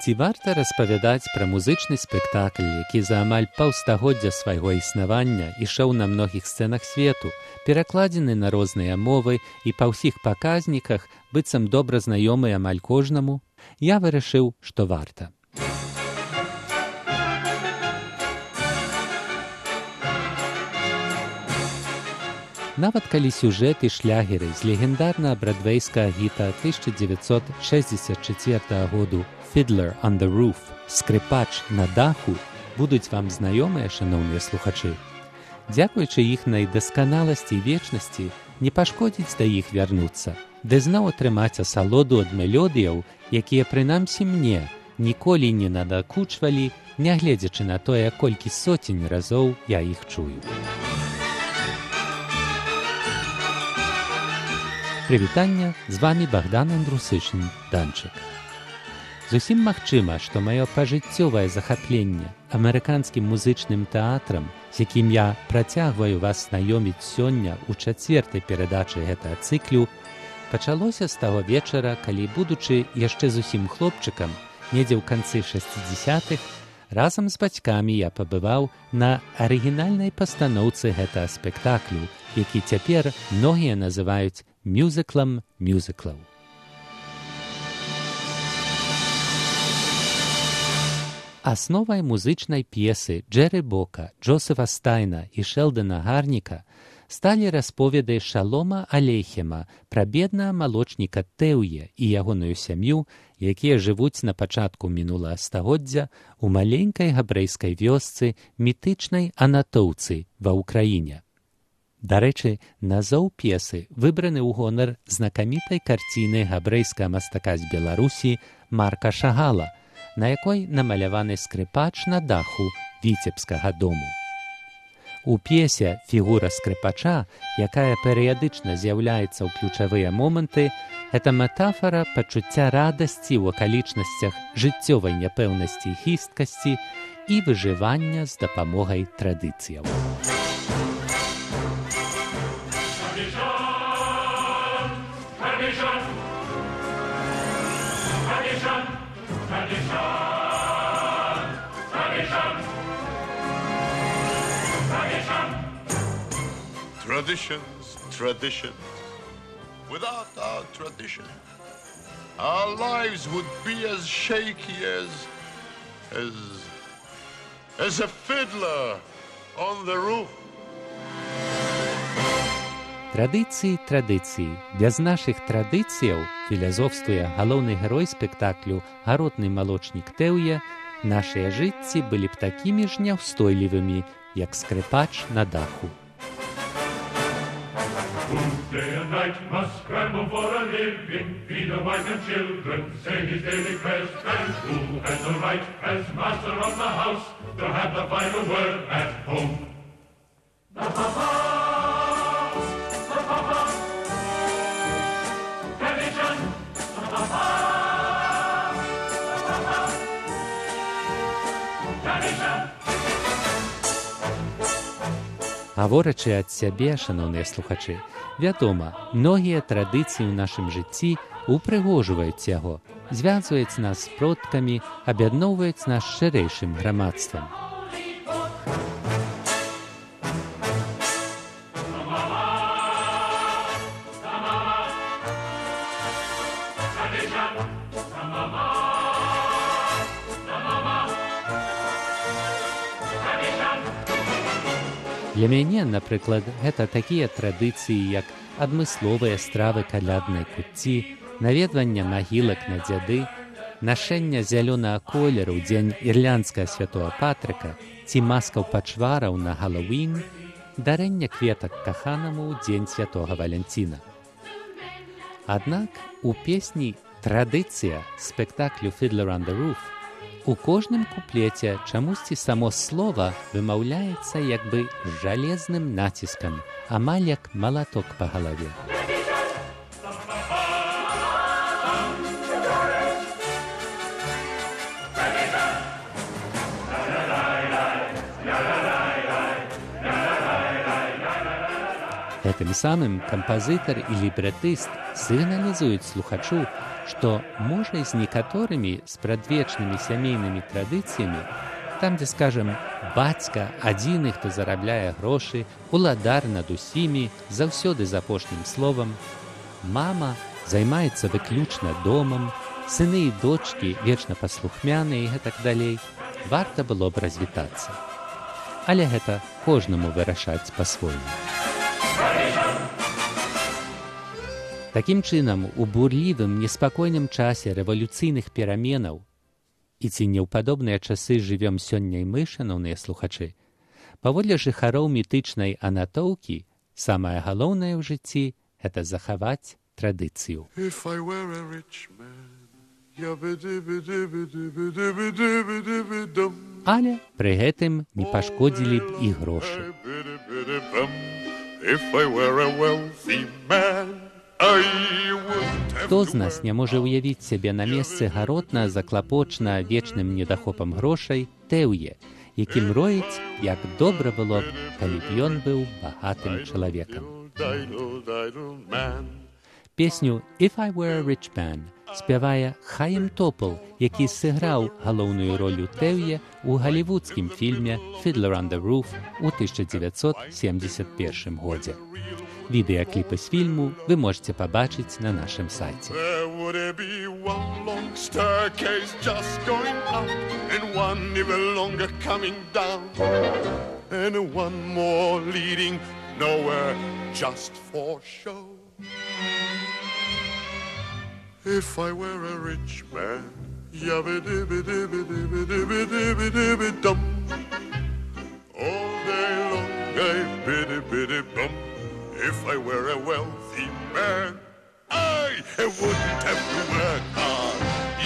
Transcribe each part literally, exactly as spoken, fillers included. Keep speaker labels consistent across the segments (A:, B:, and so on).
A: Ці варта распавядаць пра музычны спектакль, які за амаль паўстагоддзя свайго існавання ішоў на многіх сцэнах свету, перакладзены на розныя мовы і па ўсіх паказніках, быццам добра знаёмы амаль кожнаму? Я вырашыў, што варта. Нават калі сюжэт і шлягеры з легендарнага брадвейскага гіта тысяча дзевяцьсот шэсцьдзесят чацвёртага году «Fiddler on the Roof» «Скрыпач на даху» будуць вам знаёмыя, шаноўныя слухачы. Дзякуючы іхнай дасканаласці і вечнасці не пашкодзіць да іх вярнуцца, ды зноў атрымаць асалоду ад мелодыяў, якія, прынамсі мне, ніколі не надакучвалі, нягледзячы на тое, колькі соцень разоў я іх чую. Прывітання, з вамі Богдан Андрусышын, Данчык. Зусім магчыма, што маё пажыццёвае захапленне амерыканскім музычным тэатрам, з якім я працягваю вас знаёміць сёння ў чацвёртай перадачы гэтага цыклю, пачалося з таго вечара, калі, будучы яшчэ зусім хлопчыкам, недзе ў канцы шэсцідзесятых, разам з бацькамі я пабываў на арыгінальнай пастаноўцы гэтага спектаклю, які цяпер многія называюць мюзіклам мюзіклаў. Асновай музычнай п'есы Джэры Бока, Джозефа Стайна і Шэлдана Гарніка сталі расповеды Шалома Алейхема пра беднага малочніка Тэўе і ягоную сям'ю, якія жывуць на пачатку мінулага стагоддзя ў маленькай габрэйскай вёсцы мітычнай Анатоўцы ва ўкраіне. Дарэчы, назоў п'есы выбраны ў гонар знакамітай карціны габрэйскага мастака з Беларусі Марка Шагала, на якой намаляваны скрыпач на даху віцебскага дому. У п'есе фігура скрыпача, якая перыядычна з'яўляецца ў ключавыя моманты, гэта метафара пачуцця радасці ў акалічнасцях жыццёвай няпэўнасці і хісткасці і выжывання з дапамогай традыцыяў.
B: Traditions, traditions. Without our tradition, our lives would be as shaky as, as, as a fiddler on the roof.
A: Традыцыі, традыцыі. Без нашых традыцыяў, філазофствуе галоўны герой спектаклю гаротны малочнік Тэўе, нашыя жыцці былі б такімі ж няўстойлівымі, як скрыпач на даху.
C: Who day and night must scramble for a living, feed the wife and children, say his daily prayers, and who has the right, as master of the house, to have the final word at home? The papas, the papas, tradition, the papas, the papas, tradition.
A: Гаворачы ад сябе, шаноўныя слухачы, вядома, многія традыцыі ў нашым жыцці упрыгожваюць яго, звязваюць нас з продкамі, аб'ядноўваюць нас шырэйшым грамадствам. Для мяне, напрыклад, гэта такія традыцыі, як адмысловыя стравы каляднай куцці, наведвання магілак на дзяды, нашэнне зялёнага колеру ў дзень ірландскага святога Патрыка ці маскаў пачвараў на Галаўін, дарэнне кветак каханаму ў дзень святога Валянціна. Аднак у песні «Традыцыя» спектаклю «Fiddler on the Roof» у кожным куплеце чамусьці само слова вымаўляецца як бы жалезным націскам, амаль як малаток па галаве. Гэтым самым кампазітар і лібрэтыст сігналізуюць слухачу, што можа і з некаторымі спрадвечнымі сямейнымі традыцыямі, там, дзе, скажам, бацька адзіны, хто зарабляе грошы, уладар над усімі, заўсёды з апошнім словам, мама займаецца выключна домам, сыны і дочкі вечна паслухмяныя і гэтак далей, варта было б развітацца. Але гэта кожнаму вырашаць па-свойму. Такім чынам, у бурлівым, неспакойным часе рэвалюцыйных пераменаў, і ці не ў падобныя часы жывём сёння і мы, шаноўныя слухачы, паводле жыхароў мітычнай Анатоўкі, самае галоўнае ў жыцці – гэта захаваць традыцыю. Але пры гэтым не пашкодзілі б і грошы. Хто з нас не можа ўявіць сябе на месцы гаротна, заклапочна вечным недахопам грошай Тэўе, які мроіць, як добра было б, калі б ён быў багатым чалавекам. Песню «If I Were a Rich Man» спявае Хаім Топал, які сыграў галоўную ролю Тэўе ў галівудскім фільме «Fiddler on the Roof» у тысяча дзевяцьсот семдзесят першым годзе. Відэакліпы з фільму вы можете пабачыць на нашым сайце.
B: If I were a rich man, yabba-dibba-dibba-dibba-dibba-dibba-dibba-dum, all day long I biddy-biddy-bum. If I were a wealthy man, I wouldn't have to work hard.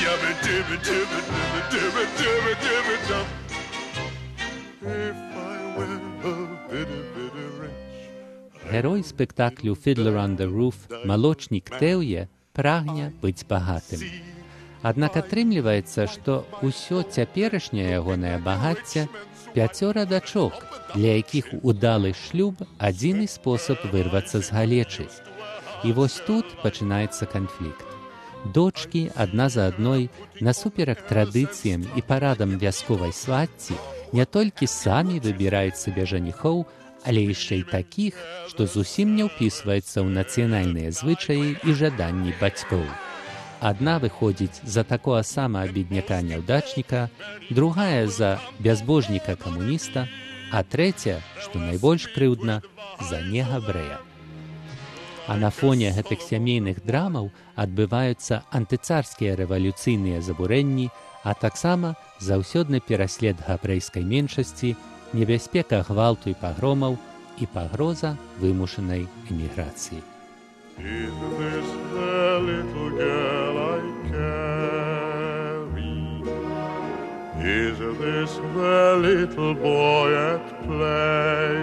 B: Yabba-dibba-dibba-dibba-dibba-dibba-dibba-dum. If I were a bitty-bitty rich.
A: Герой спектаклю «Fiddler on the Roof» малочнік Тэўе прагне быць багатым. Аднак атрымліваецца, што ўсё цяперашняе ягонае багацце пяцёра дачок, для якіх удалы шлюб адзіны спосаб вырвацца з галечы. І вось тут пачынаецца канфлікт. Дочкі адна за адной, насуперак традыцыям і парадам вясковай свацці, не толькі самі выбіраюць сабе жаніхоў, але яшчэ і такіх, што зусім не ўпісваецца ў нацыянальныя звычаі і жаданні бацькоў. Адна выходзіць за такога сама бедняка-няўдачніка, другая за бязбожніка-камуніста, а трэця, што найбольш крыўдна, за негабрэя. А на фоне гэтых сямейных драмаў адбываюцца антыцарскія рэвалюцыйныя забурэнні, а таксама заўсёдны пераслед габрэйскай меншасці, небяспека гвалту і пагромаў і пагроза вымушанай эміграцыі.
B: Is this the little girl I carry? Is this the little boy at play?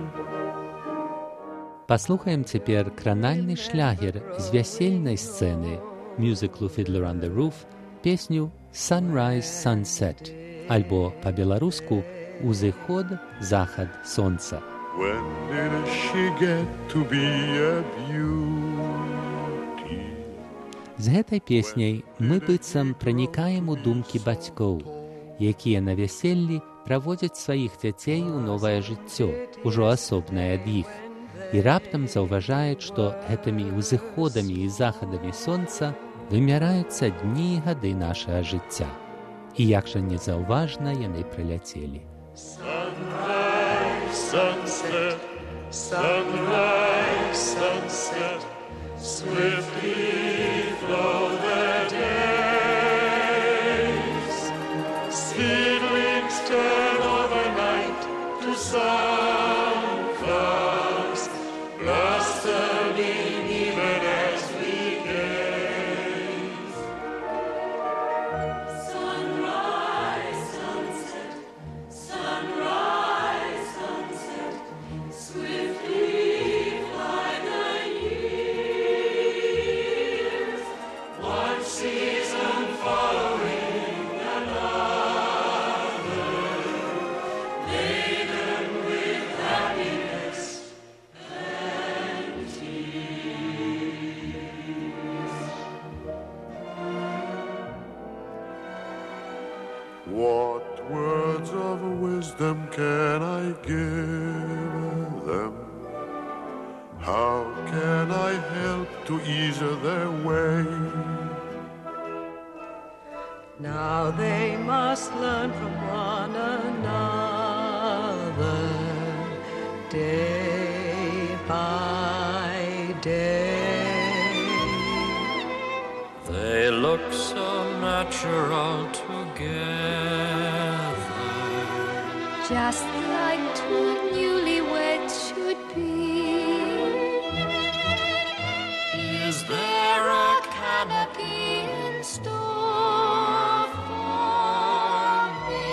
A: Паслухаем цяпер кранальны шлягер з вясельнай сцэны мюзіклу «Fiddler on the Roof» песню «Sunrise, Sunset» альбо па-беларуску «Узыход, захад сонца».
B: When did she get to be a beauty?
A: З гэтай песняй мы быццам пранікаем у думкі бацькоў, якія на вяселлі праводзяць сваіх дзяцей у новае жыццё, ужо асобнае ад іх, і раптам заўважаюць, што гэтымі ўзыходамі і захадамі сонца вымяраюцца дні і гады нашага жыцця. І як жа незаўважна яны праляцелі.
B: Sunrise, sunset, sunrise, sunset, swiftly flow the days. Seedlings turn overnight to sunflowers, blossoming even as we gaze.
D: Sunrise, sunset, sunrise, sunset, swiftly fly the years. One season following another, laden with
B: What words of wisdom can I give them? How can I help to ease their way?
E: Now they must learn from one another, day by day.
F: They look so natural together,
G: just like two newlyweds should be.
F: Is there a canopy in store for me?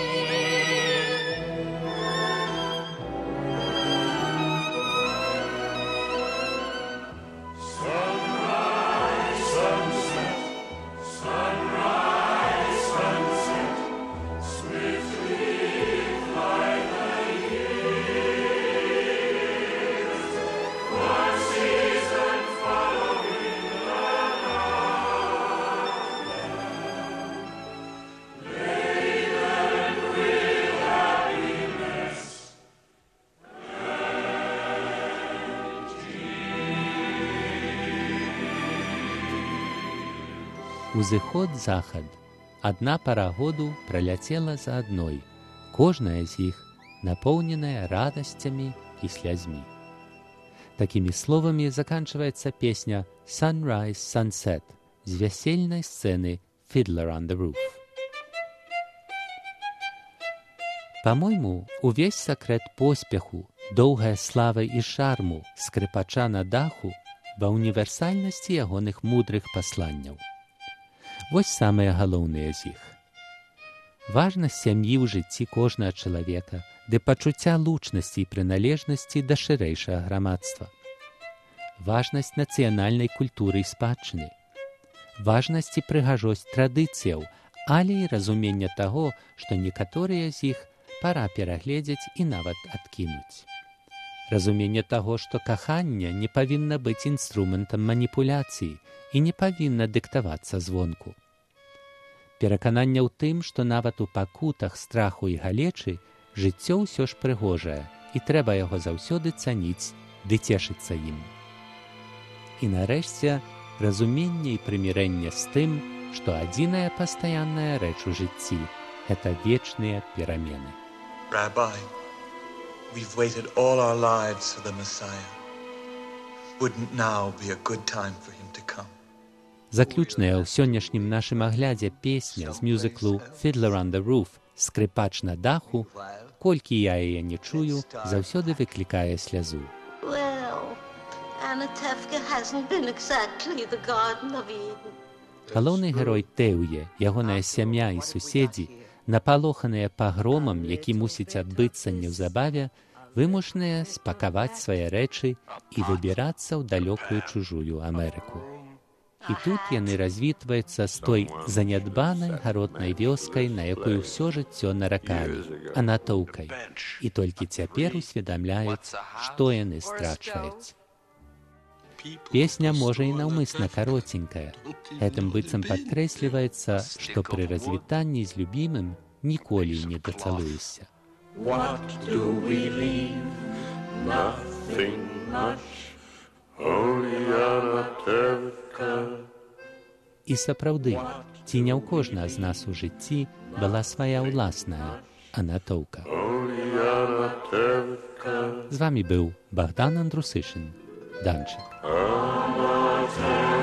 C: Sunrise, sunset, sunrise, sunset, swiftly fly the years. One season following the laden with happiness.
A: Узыход-захад. Адна пара году праляцела за адной, кожная з іх напоўненая радасцямі і слязьмі. Такімі словамі заканчваецца песня «Sunrise, Sunset» з вясельнай сцэны «Fiddler on the Roof». Па-мойму, увесь сакрэт поспеху, доўгая слава і шарму скрыпача на даху ва універсальнасці ягоных мудрых пасланняў. Вось самыя галоўныя з іх. Важнасць сям'і ў жыцці кожнага чалавека ды пачуцця лучнасці і прыналежнасці да шырэйшага грамадства. Важнасць нацыянальнай культуры і спадчыны. Важнасць і прыгажосць традыцыяў, але і разумення таго, што некаторыя з іх пара перагледзець і нават адкінуць. Разуменне таго, што каханне не павінна быць інструментам маніпуляцыі і не павінна дыктавацца звонку. Перакананне ў тым, што нават у пакутах страху і галечы жыццё ўсё ж прыгожае, і трэба яго заўсёды цаніць ды цешыцца ім. І нарэшце, разуменне і прымірэнне з тым, што адзіная пастаянная рэч у жыцці – гэта вечныя перамены.
H: Rabbi, we've waited all our lives for the Messiah. Wouldn't now be a good time for him to come?
A: Заключная ў сённяшнім нашым аглядзе песня з мюзіклу «Fiddler on the Roof» «Скрипач на даху», колькі я яе не чую, заўсёды выклікае слязу.
I: Well, Anatevka hasn't been exactly the Garden of Eden.
A: Галоўны герой Тэўе, ягоная сям'я і суседзі, напалоханыя пагромам, які мусіць адбыцца неўзабаве, вымушаныя спакаваць свае рэчы і выбірацца ў далёкую чужую Амерыку. І тут яны развітваюцца з той занядбанай гаротнай вёскай, на якую ўсё жыццё наракалі, Анатоўкай, і толькі цяпер усведамляюць, што яны страчваюць. Песня можа і наўмысна каротенькая. Гэтым быццам падкрэсліваецца, што пры развітанні з любімым ніколі не дацалуешся.
B: What do we leave? Nothing much, only Anatevka.
A: І сапраўды, ці не ў кожнага з нас у жыцці была свая ўласная Анатоўка.
B: Only Anatevka.
A: З вамі быў Богдан Андрусишин, Данчик.
B: Anatevka.